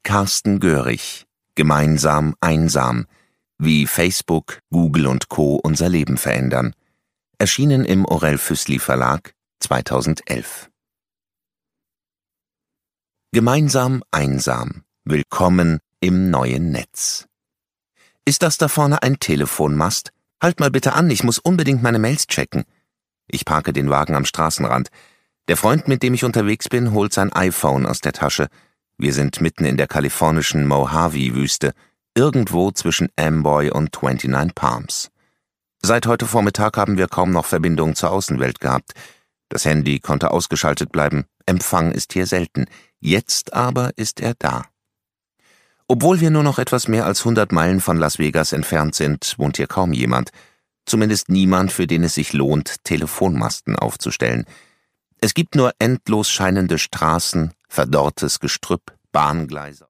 Carsten Görig, Gemeinsam einsam, wie Facebook, Google und Co. unser Leben verändern. Erschienen im Orell Füssli Verlag 2011. Gemeinsam einsam, willkommen im neuen Netz. Ist das da vorne ein Telefonmast? Halt mal bitte an, ich muss unbedingt meine Mails checken. Ich parke den Wagen am Straßenrand. Der Freund, mit dem ich unterwegs bin, holt sein iPhone aus der Tasche. Wir sind mitten in der kalifornischen Mojave-Wüste, irgendwo zwischen Amboy und 29 Palms. Seit heute Vormittag haben wir kaum noch Verbindung zur Außenwelt gehabt. Das Handy konnte ausgeschaltet bleiben, Empfang ist hier selten. Jetzt aber ist er da. Obwohl wir nur noch etwas mehr als 100 Meilen von Las Vegas entfernt sind, wohnt hier kaum jemand. Zumindest niemand, für den es sich lohnt, Telefonmasten aufzustellen. Es gibt nur endlos scheinende Straßen, verdorrtes Gestrüpp, Bahngleise.